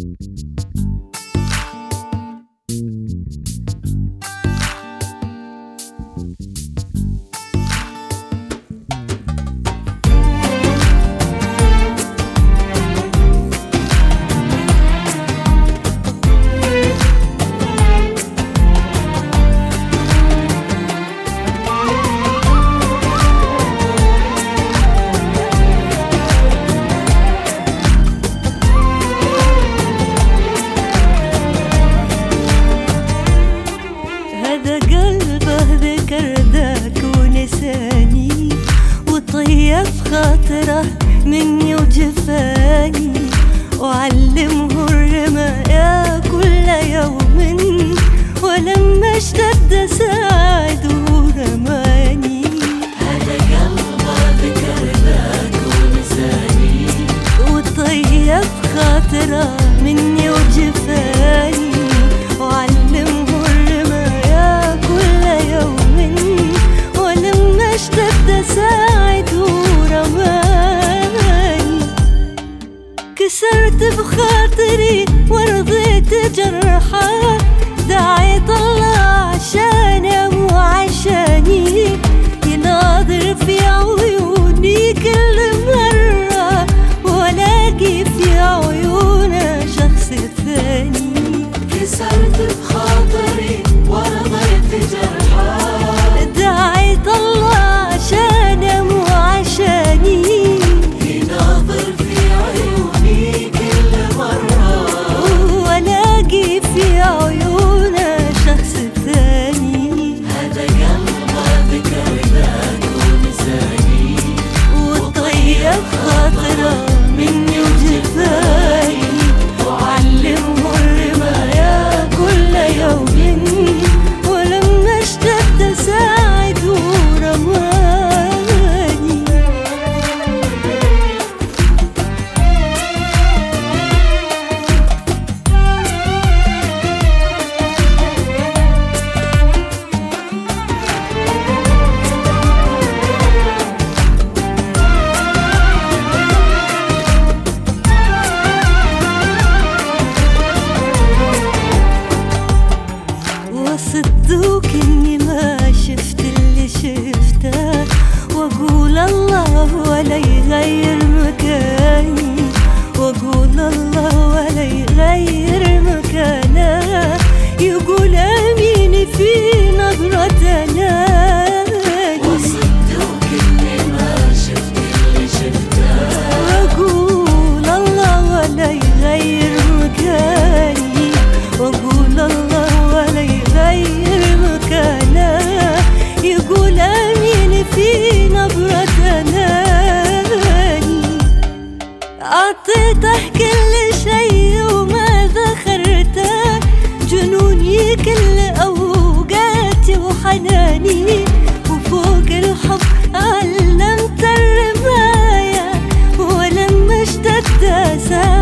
وطيب خاطره مني وجفاني، وعلمه الرمايا كل يوم، ولما اشتد ساعده رماني. هذا قلبه ذكر ذاك ونساني، وطيب خاطره مني وجفاني، وعلمه الرمايا كل يوم، ولما اشتد ساعده رماني. كسرت بخاطري ورضيت جرحه، دعيت الله عشانه مو عشاني، يناظر في عيوني كل مرة، ولاقي في عيونه شخص ثاني. كسرت بخاطري ورضيت جرحه، دعيت الله عشانه مو عشاني، يناظر في عيوني كل مرة، ولاقي في عيونه شخص ثاني. هذا قلبه ذكر ذاك ونساني، وطيب خاطره مني وجفاني، وعلمه الرمايا كل يوم، ولما اشتد ساعده رماني. وصدق اني ما شفت اللي شفته، واقول الله ولا يغير مكاني، واقول الله ولا يغير مكانه، يقول امين في نظرة نادي. وصدق اني ما شفت اللي شفته، واقول الله ولا يغير مكاني، واقول الله ولا يغير مكانه، يقول امين في نظرة نادي. اعطيته كل شيء وما ذخرته، جنوني كل اوقاتي وحناني، وفوق الحب علمت الرماية، ولما اشتد ساعده